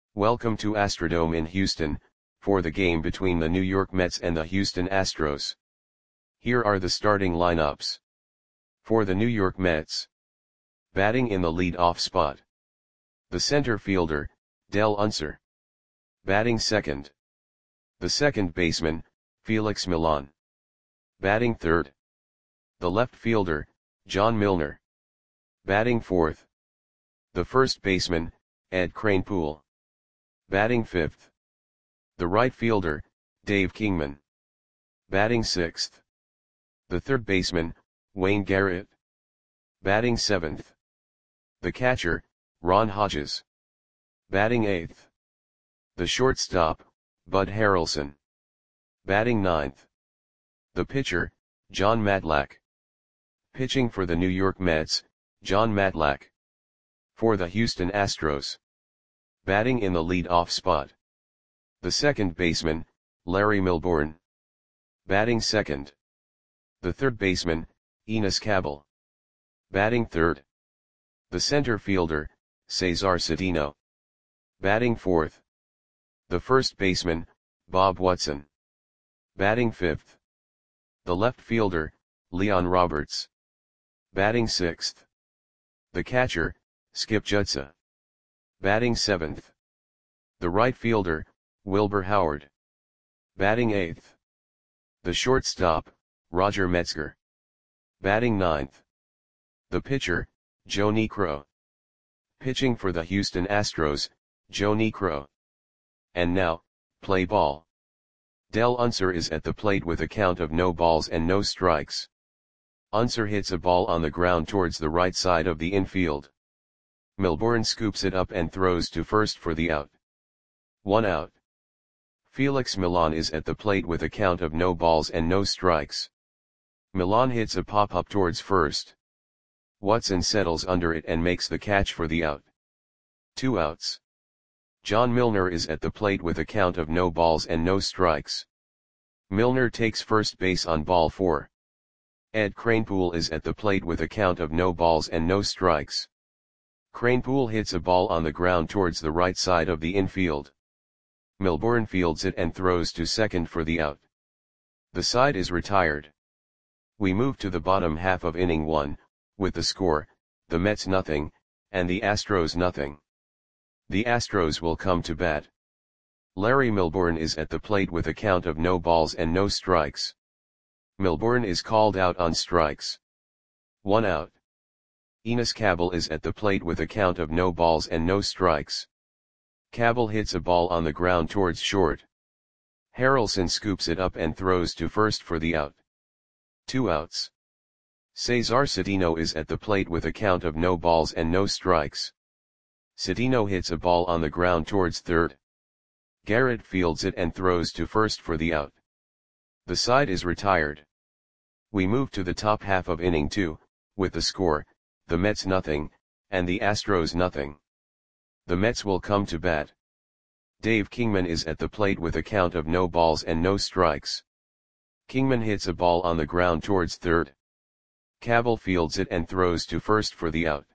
Welcome to Astrodome in Houston, for the game between the New York Mets and the Houston Astros. Here are the starting lineups. For the New York Mets. Batting in the lead-off spot. The center fielder, Del Unser. Batting second. The second baseman, Felix Millan. Batting third. The left fielder, John Milner. Batting fourth. The first baseman, Ed Kranepool. Batting fifth. The right fielder, Dave Kingman. Batting sixth. The third baseman, Wayne Garrett. Batting seventh. The catcher, Ron Hodges. Batting eighth. The shortstop, Bud Harrelson. Batting ninth. The pitcher, Jon Matlack. Pitching for the New York Mets, Jon Matlack. For the Houston Astros. Batting in the lead-off spot. The second baseman, Larry Milbourne. Batting second. The third baseman, Enos Cabell. Batting third. The center fielder, Cesar Cedeno. Batting fourth. The first baseman, Bob Watson. Batting fifth. The left fielder, Leon Roberts. Batting sixth. The catcher, Skip Jutsa. Batting seventh. The right fielder, Wilbur Howard. Batting eighth. The shortstop, Roger Metzger. Batting ninth. The pitcher, Joe Niekro. Pitching for the Houston Astros, Joe Niekro. And now, play ball. Del Unser is at the plate with a count of no balls and no strikes. Unser hits a ball on the ground towards the right side of the infield. Milbourne scoops it up and throws to first for the out. 1 out. Felix Millan is at the plate with a count of no balls and no strikes. Millan hits a pop-up towards first. Watson settles under it and makes the catch for the out. 2 outs. John Milner is at the plate with a count of no balls and no strikes. Milner takes first base on ball 4. Ed Kranepool is at the plate with a count of no balls and no strikes. Kranepool hits a ball on the ground towards the right side of the infield. Milbourne fields it and throws to second for the out. The side is retired. We move to the bottom half of inning 1, with the score, the Mets nothing, and the Astros nothing. The Astros will come to bat. Larry Milbourne is at the plate with a count of no balls and no strikes. Milbourne is called out on strikes. 1 out. Enos Cabell is at the plate with a count of no balls and no strikes. Cabell hits a ball on the ground towards short. Harrelson scoops it up and throws to first for the out. 2 outs. Cesar Cedeno is at the plate with a count of no balls and no strikes. Cedeno hits a ball on the ground towards third. Garrett fields it and throws to first for the out. The side is retired. We move to the top half of inning 2, with the score, the Mets nothing, and the Astros nothing. The Mets will come to bat. Dave Kingman is at the plate with a count of no balls and no strikes. Kingman hits a ball on the ground towards third. Cabell fields it and throws to first for the out.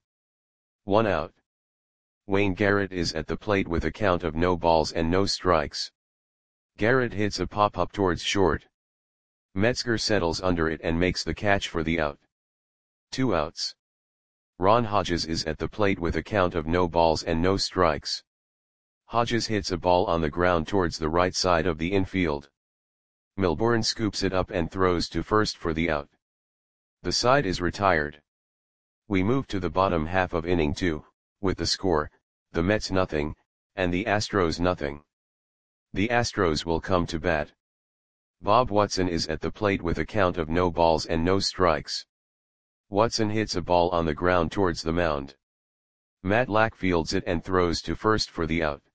1 out. Wayne Garrett is at the plate with a count of no balls and no strikes. Garrett hits a pop-up towards short. Metzger settles under it and makes the catch for the out. 2 outs. Ron Hodges is at the plate with a count of no balls and no strikes. Hodges hits a ball on the ground towards the right side of the infield. Milbourne scoops it up and throws to first for the out. The side is retired. We move to the bottom half of inning 2, with the score, the Mets nothing, and the Astros nothing. The Astros will come to bat. Bob Watson is at the plate with a count of no balls and no strikes. Watson hits a ball on the ground towards the mound. Matlack fields it and throws to first for the out.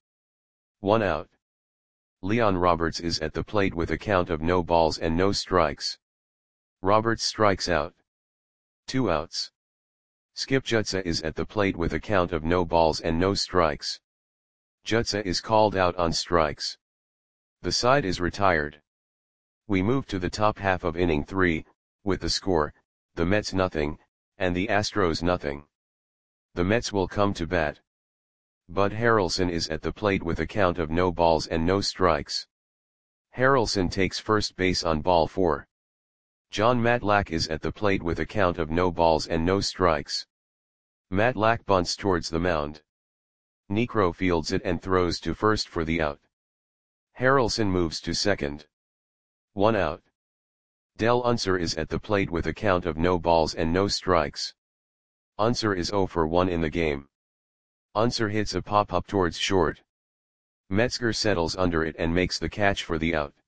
1 out. Leon Roberts is at the plate with a count of no balls and no strikes. Roberts strikes out. 2 outs. Skip Jutsa is at the plate with a count of no balls and no strikes. Jutsa is called out on strikes. The side is retired. We move to the top half of inning 3, with the score, the Mets nothing, and the Astros nothing. The Mets will come to bat. Bud Harrelson is at the plate with a count of no balls and no strikes. Harrelson takes first base on ball 4. Jon Matlack is at the plate with a count of no balls and no strikes. Matlack bunts towards the mound. Niekro fields it and throws to first for the out. Harrelson moves to second. 1 out. Del Unser is at the plate with a count of no balls and no strikes. Unser is 0 for 1 in the game. Unser hits a pop-up towards short. Metzger settles under it and makes the catch for the out.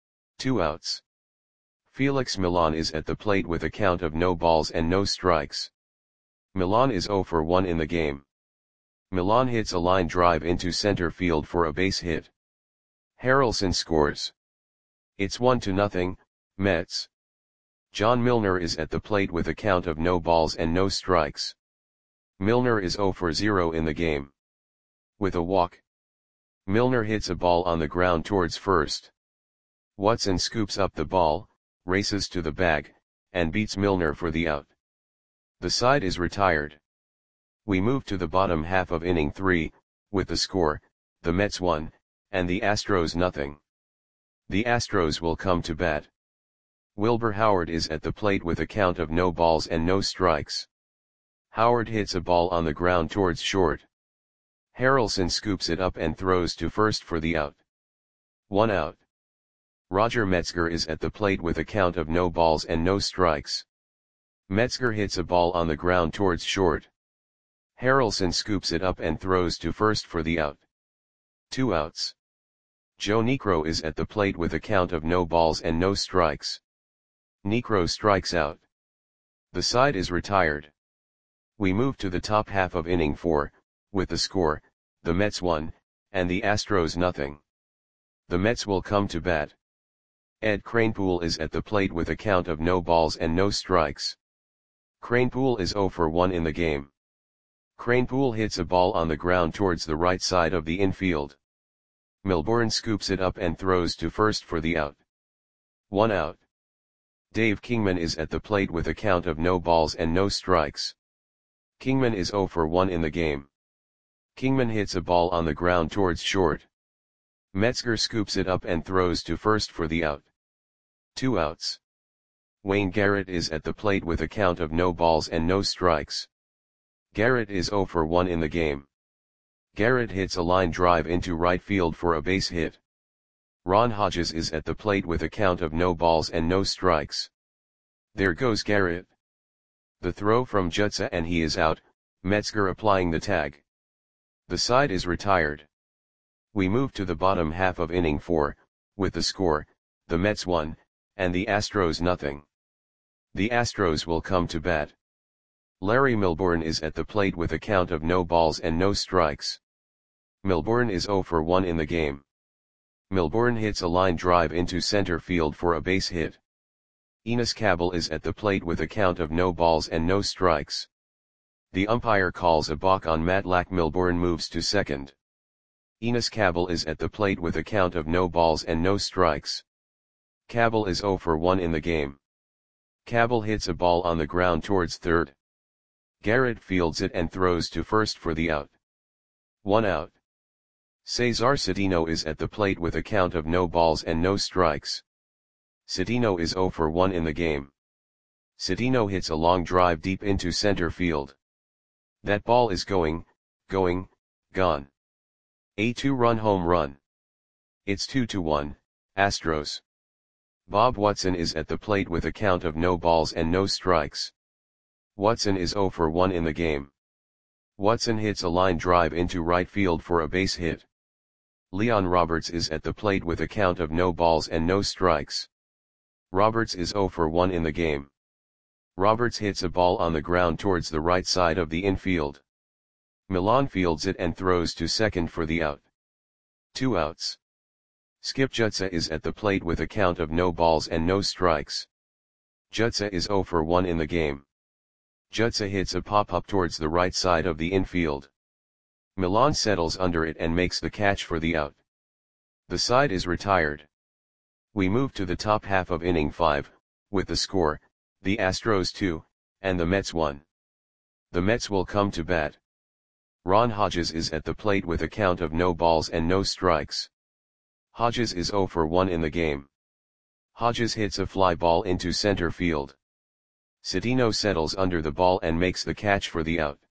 2 outs. Felix Millan is at the plate with a count of no balls and no strikes. Millan is 0 for 1 in the game. Millan hits a line drive into center field for a base hit. Harrelson scores. It's 1-0, Mets. John Milner is at the plate with a count of no balls and no strikes. Milner is 0 for 0 in the game. With a walk, Milner hits a ball on the ground towards first. Watson scoops up the ball, races to the bag, and beats Milner for the out. The side is retired. We move to the bottom half of inning 3, with the score, the Mets 1, and the Astros nothing. The Astros will come to bat. Wilbur Howard is at the plate with a count of no balls and no strikes. Howard hits a ball on the ground towards short. Harrelson scoops it up and throws to first for the out. 1 out. Roger Metzger is at the plate with a count of no balls and no strikes. Metzger hits a ball on the ground towards short. Harrelson scoops it up and throws to first for the out. 2 outs. Joe Niekro is at the plate with a count of no balls and no strikes. Niekro strikes out. The side is retired. We move to the top half of inning 4, with the score, the Mets 1, and the Astros nothing. The Mets will come to bat. Ed Kranepool is at the plate with a count of no balls and no strikes. Kranepool is 0 for 1 in the game. Kranepool hits a ball on the ground towards the right side of the infield. Milbourne scoops it up and throws to first for the out. 1 out. Dave Kingman is at the plate with a count of no balls and no strikes. Kingman is 0 for 1 in the game. Kingman hits a ball on the ground towards short. Metzger scoops it up and throws to first for the out. 2 outs. Wayne Garrett is at the plate with a count of no balls and no strikes. Garrett is 0 for 1 in the game. Garrett hits a line drive into right field for a base hit. Ron Hodges is at the plate with a count of no balls and no strikes. There goes Garrett. The throw from Jutsa and he is out, Metzger applying the tag. The side is retired. We move to the bottom half of inning 4, with the score, the Mets 1, and the Astros nothing. The Astros will come to bat. Larry Milbourne is at the plate with a count of no balls and no strikes. Milbourne is 0 for 1 in the game. Milbourne hits a line drive into center field for a base hit. Enos Cabell is at the plate with a count of no balls and no strikes. The umpire calls a balk on Matlack. Milbourne moves to second. Enos Cabell is at the plate with a count of no balls and no strikes. Cabell is 0 for 1 in the game. Cabell hits a ball on the ground towards third. Garrett fields it and throws to first for the out. 1 out. Cesar Cedeno is at the plate with a count of no balls and no strikes. Cedeno is 0 for 1 in the game. Cedeno hits a long drive deep into center field. That ball is gone. A 2-run home run. It's 2-1, Astros. Bob Watson is at the plate with a count of no balls and no strikes. Watson is 0 for 1 in the game. Watson hits a line drive into right field for a base hit. Leon Roberts is at the plate with a count of no balls and no strikes. Roberts is 0 for 1 in the game. Roberts hits a ball on the ground towards the right side of the infield. Millan fields it and throws to second for the out. 2 outs. Skip Jutsa is at the plate with a count of no balls and no strikes. Jutsa is 0 for 1 in the game. Jutsa hits a pop-up towards the right side of the infield. Millan settles under it and makes the catch for the out. The side is retired. We move to the top half of inning 5, with the score, the Astros 2, and the Mets 1. The Mets will come to bat. Ron Hodges is at the plate with a count of no balls and no strikes. Hodges is 0 for 1 in the game. Hodges hits a fly ball into center field. Cedeno settles under the ball and makes the catch for the out.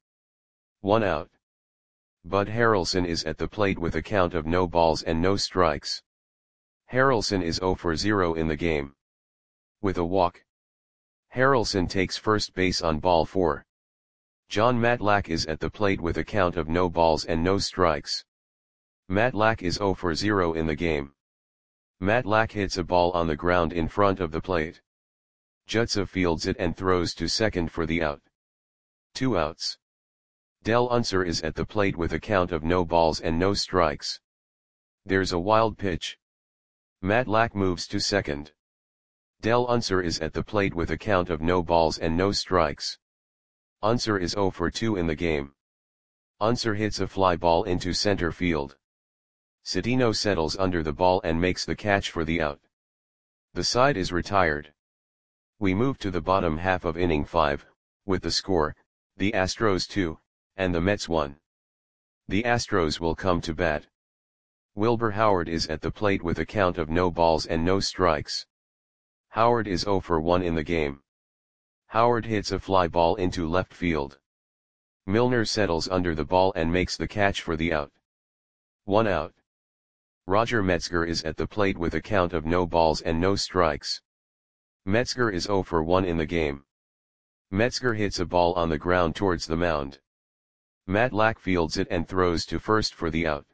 1 out. Bud Harrelson is at the plate with a count of no balls and no strikes. Harrelson is 0 for 0 in the game. With a walk, Harrelson takes first base on ball 4. Jon Matlack is at the plate with a count of no balls and no strikes. Matlack is 0 for 0 in the game. Matlack hits a ball on the ground in front of the plate. Jutsa fields it and throws to second for the out. 2 outs. Del Unser is at the plate with a count of no balls and no strikes. There's a wild pitch. Matlack moves to second. Del Unser is at the plate with a count of no balls and no strikes. Unser is 0 for 2 in the game. Unser hits a fly ball into center field. Cedeno settles under the ball and makes the catch for the out. The side is retired. We move to the bottom half of inning 5, with the score, the Astros 2, and the Mets 1. The Astros will come to bat. Wilbur Howard is at the plate with a count of no balls and no strikes. Howard is 0 for 1 in the game. Howard hits a fly ball into left field. Milner settles under the ball and makes the catch for the out. 1 out. Roger Metzger is at the plate with a count of no balls and no strikes. Metzger is 0 for 1 in the game. Metzger hits a ball on the ground towards the mound. Matlack fields it and throws to first for the out.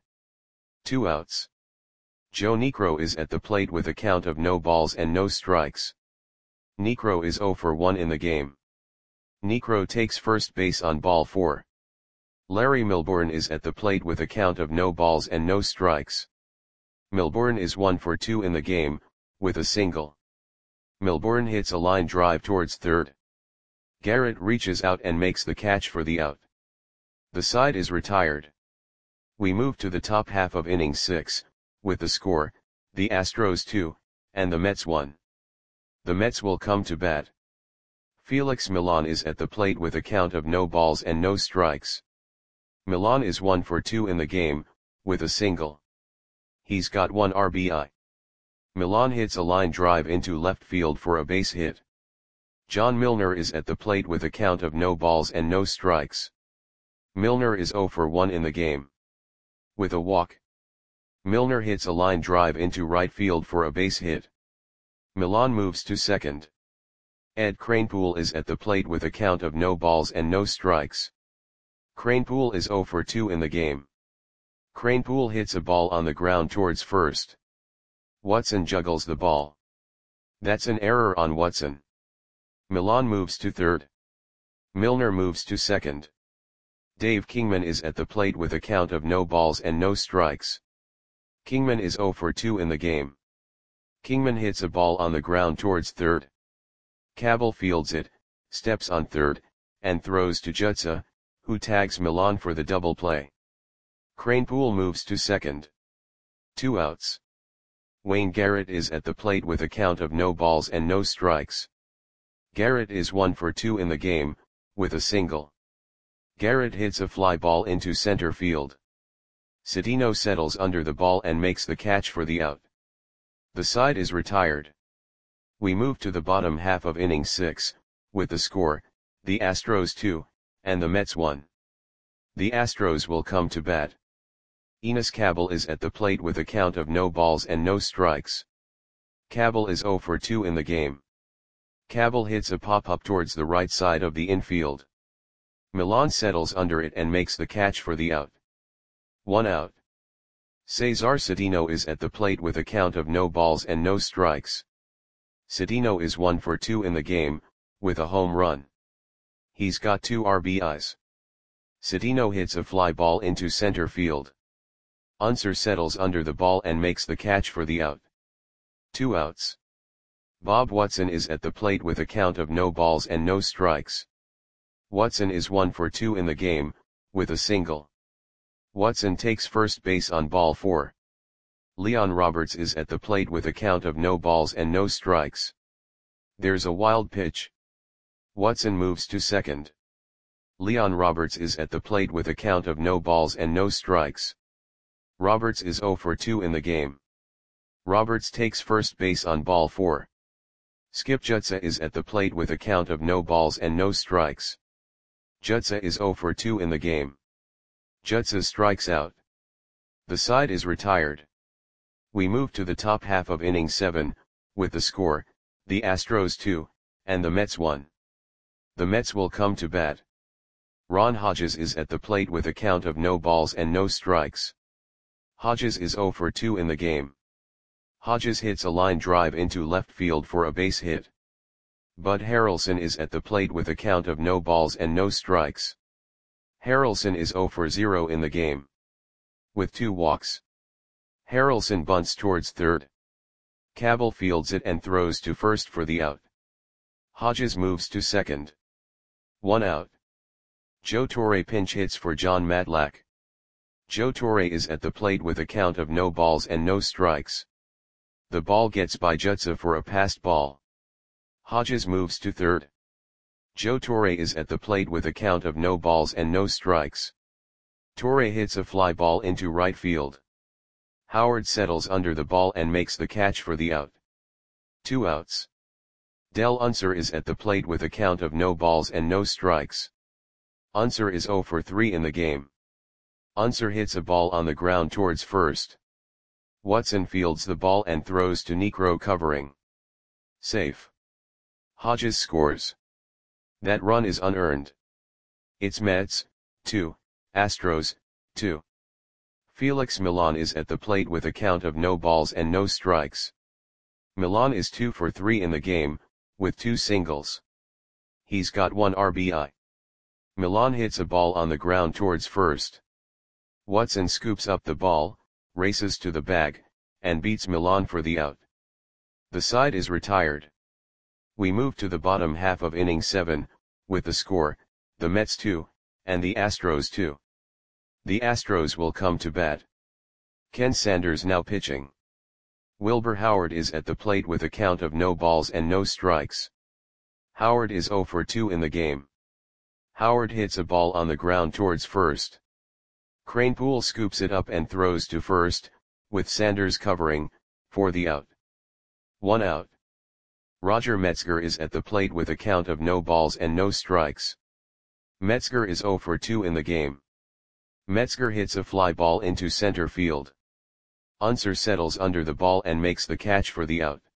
2 outs. Joe Niekro is at the plate with a count of no balls and no strikes. Niekro is 0 for 1 in the game. Niekro takes first base on ball 4. Larry Milbourne is at the plate with a count of no balls and no strikes. Milbourne is 1 for 2 in the game, with a single. Milbourne hits a line drive towards third. Garrett reaches out and makes the catch for the out. The side is retired. We move to the top half of inning 6, with the score, the Astros 2, and the Mets 1. The Mets will come to bat. Felix Millan is at the plate with a count of no balls and no strikes. Millan is 1 for 2 in the game, with a single. He's got 1 RBI. Millan hits a line drive into left field for a base hit. John Milner is at the plate with a count of no balls and no strikes. Milner is 0 for 1 in the game. With a walk, Milner hits a line drive into right field for a base hit. Millan moves to second. Ed Kranepool is at the plate with a count of no balls and no strikes. Kranepool is 0 for 2 in the game. Kranepool hits a ball on the ground towards first. Watson juggles the ball. That's an error on Watson. Millan moves to third. Milner moves to second. Dave Kingman is at the plate with a count of no balls and no strikes. Kingman is 0 for 2 in the game. Kingman hits a ball on the ground towards third. Cabell fields it, steps on third, and throws to Jutsa, who tags Millan for the double play. Kranepool moves to second. 2 outs. Wayne Garrett is at the plate with a count of no balls and no strikes. Garrett is 1 for 2 in the game, with a single. Garrett hits a fly ball into center field. Cedeno settles under the ball and makes the catch for the out. The side is retired. We move to the bottom half of inning 6, with the score, the Astros 2, and the Mets 1. The Astros will come to bat. Enos Cabell is at the plate with a count of no balls and no strikes. Cabell is 0 for 2 in the game. Cabell hits a pop-up towards the right side of the infield. Millan settles under it and makes the catch for the out. 1 out. Cesar Cedeno is at the plate with a count of no balls and no strikes. Cedeno is 1 for 2 in the game, with a home run. He's got 2 RBIs. Cedeno hits a fly ball into center field. Unser settles under the ball and makes the catch for the out. 2 outs. Bob Watson is at the plate with a count of no balls and no strikes. Watson is 1 for 2 in the game, with a single. Watson takes first base on ball 4. Leon Roberts is at the plate with a count of no balls and no strikes. There's a wild pitch. Watson moves to second. Leon Roberts is at the plate with a count of no balls and no strikes. Roberts is 0 for 2 in the game. Roberts takes first base on ball 4. Skip Jutsa is at the plate with a count of no balls and no strikes. Jutsa is 0 for 2 in the game. Jutsa strikes out. The side is retired. We move to the top half of inning 7, with the score, the Astros 2, and the Mets 1. The Mets will come to bat. Ron Hodges is at the plate with a count of no balls and no strikes. Hodges is 0 for 2 in the game. Hodges hits a line drive into left field for a base hit. Bud Harrelson is at the plate with a count of no balls and no strikes. Harrelson is 0 for 0 in the game. With 2 walks. Harrelson bunts towards third. Cabell fields it and throws to first for the out. Hodges moves to second. 1 out. Joe Torre pinch hits for Jon Matlack. Joe Torre is at the plate with a count of no balls and no strikes. The ball gets by Jutsa for a passed ball. Hodges moves to third. Joe Torre is at the plate with a count of no balls and no strikes. Torre hits a fly ball into right field. Howard settles under the ball and makes the catch for the out. 2 outs. Del Unser is at the plate with a count of no balls and no strikes. Unser is 0 for 3 in the game. Unser hits a ball on the ground towards first. Watson fields the ball and throws to Niekro covering. Safe. Hodges scores. That run is unearned. It's Mets, 2, Astros, 2. Felix Millan is at the plate with a count of no balls and no strikes. Millan is 2 for 3 in the game, with 2 singles. He's got 1 RBI. Millan hits a ball on the ground towards first. Watson scoops up the ball, races to the bag, and beats Millan for the out. The side is retired. We move to the bottom half of inning 7, with the score, the Mets 2, and the Astros 2. The Astros will come to bat. Ken Sanders now pitching. Wilbur Howard is at the plate with a count of no balls and no strikes. Howard is 0 for 2 in the game. Howard hits a ball on the ground towards first. Kranepool scoops it up and throws to first, with Sanders covering, for the out. 1 out. Roger Metzger is at the plate with a count of no balls and no strikes. Metzger is 0 for 2 in the game. Metzger hits a fly ball into center field. Unser settles under the ball and makes the catch for the out.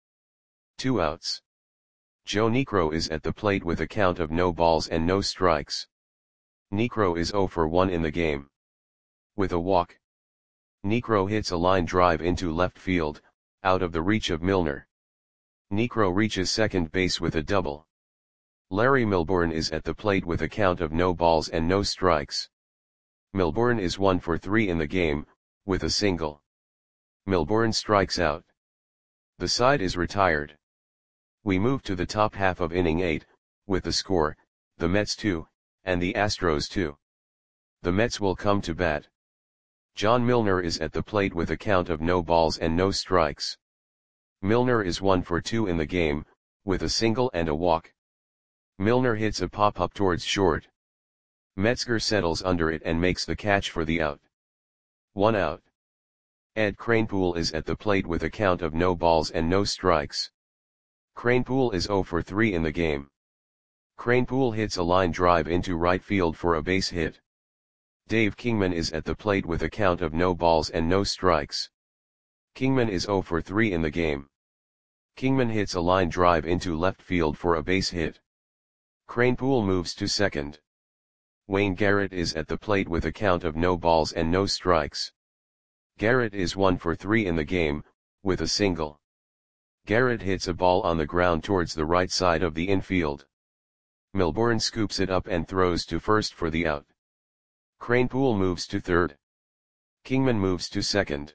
2 outs. Joe Niekro is at the plate with a count of no balls and no strikes. Niekro is 0 for 1 in the game. With a walk. Niekro hits a line drive into left field, out of the reach of Milner. Niekro reaches second base with a double. Larry Milbourne is at the plate with a count of no balls and no strikes. Milbourne is 1 for 3 in the game, with a single. Milbourne strikes out. The side is retired. We move to the top half of inning 8, with the score, the Mets 2, and the Astros 2. The Mets will come to bat. John Milner is at the plate with a count of no balls and no strikes. Milner is 1 for 2 in the game, with a single and a walk. Milner hits a pop-up towards short. Metzger settles under it and makes the catch for the out. 1 out. Ed Kranepool is at the plate with a count of no balls and no strikes. Kranepool is 0 for 3 in the game. Kranepool hits a line drive into right field for a base hit. Dave Kingman is at the plate with a count of no balls and no strikes. Kingman is 0 for 3 in the game. Kingman hits a line drive into left field for a base hit. Kranepool moves to second. Wayne Garrett is at the plate with a count of no balls and no strikes. Garrett is 1 for 3 in the game, with a single. Garrett hits a ball on the ground towards the right side of the infield. Milbourne scoops it up and throws to first for the out. Kranepool moves to third. Kingman moves to second.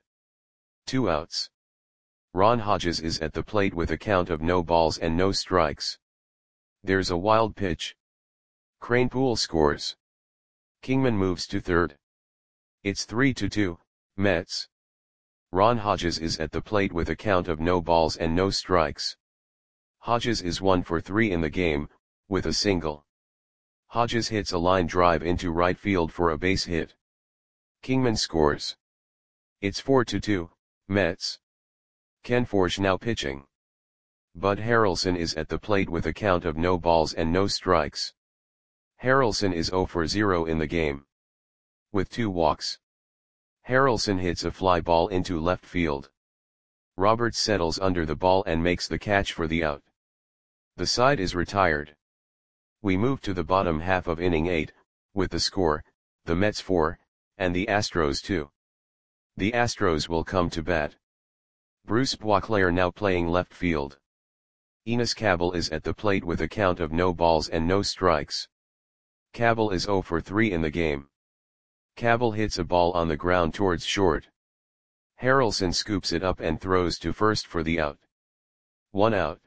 2 outs. Ron Hodges is at the plate with a count of no balls and no strikes. There's a wild pitch. Kranepool scores. Kingman moves to third. It's 3-2, Mets. Ron Hodges is at the plate with a count of no balls and no strikes. Hodges is 1 for 3 in the game, with a single. Hodges hits a line drive into right field for a base hit. Kingman scores. It's 4-2, Mets. Ken Forsch now pitching. Bud Harrelson is at the plate with a count of no balls and no strikes. Harrelson is 0 for 0 in the game, with 2 walks. Harrelson hits a fly ball into left field. Roberts settles under the ball and makes the catch for the out. The side is retired. We move to the bottom half of inning 8, with the score, the Mets 4, and the Astros 2. The Astros will come to bat. Bruce Boisclair now playing left field. Enos Cabell is at the plate with a count of no balls and no strikes. Cabell is 0 for 3 in the game. Cabell hits a ball on the ground towards short. Harrelson scoops it up and throws to first for the out. 1 out.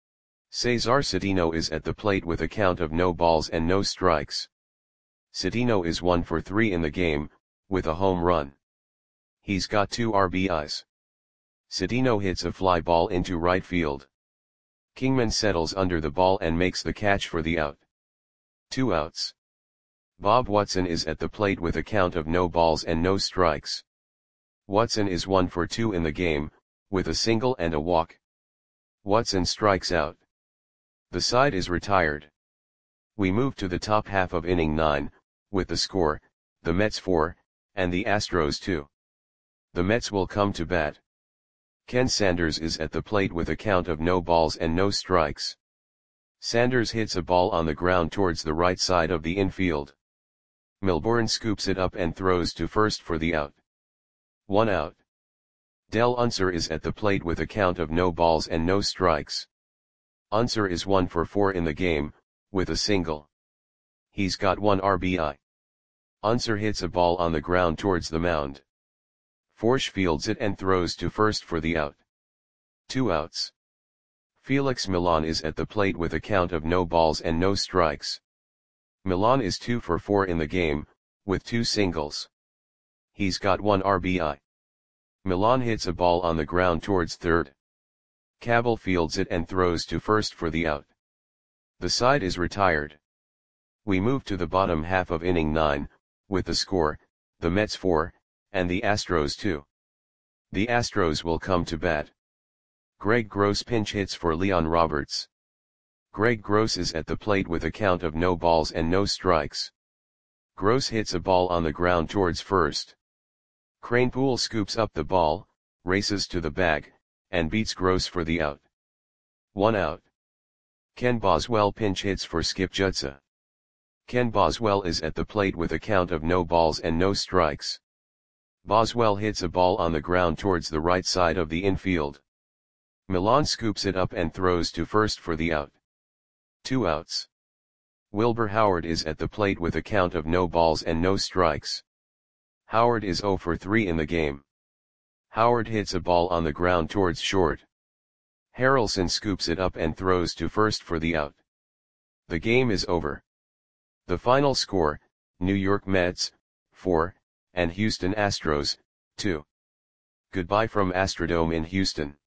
Cesar Cedeno is at the plate with a count of no balls and no strikes. Cedeno is 1 for 3 in the game, with a home run. He's got 2 RBIs. Cedeno hits a fly ball into right field. Kingman settles under the ball and makes the catch for the out. 2 outs. Bob Watson is at the plate with a count of no balls and no strikes. Watson is 1 for 2 in the game, with a single and a walk. Watson strikes out. The side is retired. We move to the top half of inning 9, with the score, the Mets 4, and the Astros 2. The Mets will come to bat. Ken Sanders is at the plate with a count of no balls and no strikes. Sanders hits a ball on the ground towards the right side of the infield. Milbourne scoops it up and throws to first for the out. 1 out. Del Unser is at the plate with a count of no balls and no strikes. Unser is 1 for 4 in the game, with a single. He's got 1 RBI. Unser hits a ball on the ground towards the mound. Forsch fields it and throws to first for the out. 2 outs. Felix Millan is at the plate with a count of no balls and no strikes. Millan is 2 for 4 in the game, with 2 singles. He's got 1 RBI. Millan hits a ball on the ground towards third. Cabell fields it and throws to first for the out. The side is retired. We move to the bottom half of inning 9, with the score, the Mets 4, and the Astros 2. The Astros will come to bat. Greg Gross pinch hits for Leon Roberts. Greg Gross is at the plate with a count of no balls and no strikes. Gross hits a ball on the ground towards first. Kranepool scoops up the ball, races to the bag, and beats Gross for the out. 1 out. Ken Boswell pinch hits for Skip Jutsa. Ken Boswell is at the plate with a count of no balls and no strikes. Boswell hits a ball on the ground towards the right side of the infield. Millan scoops it up and throws to first for the out. 2 outs. Wilbur Howard is at the plate with a count of no balls and no strikes. Howard is 0 for 3 in the game. Howard hits a ball on the ground towards short. Harrelson scoops it up and throws to first for the out. The game is over. The final score, New York Mets, 4, and Houston Astros, 2. Goodbye from Astrodome in Houston.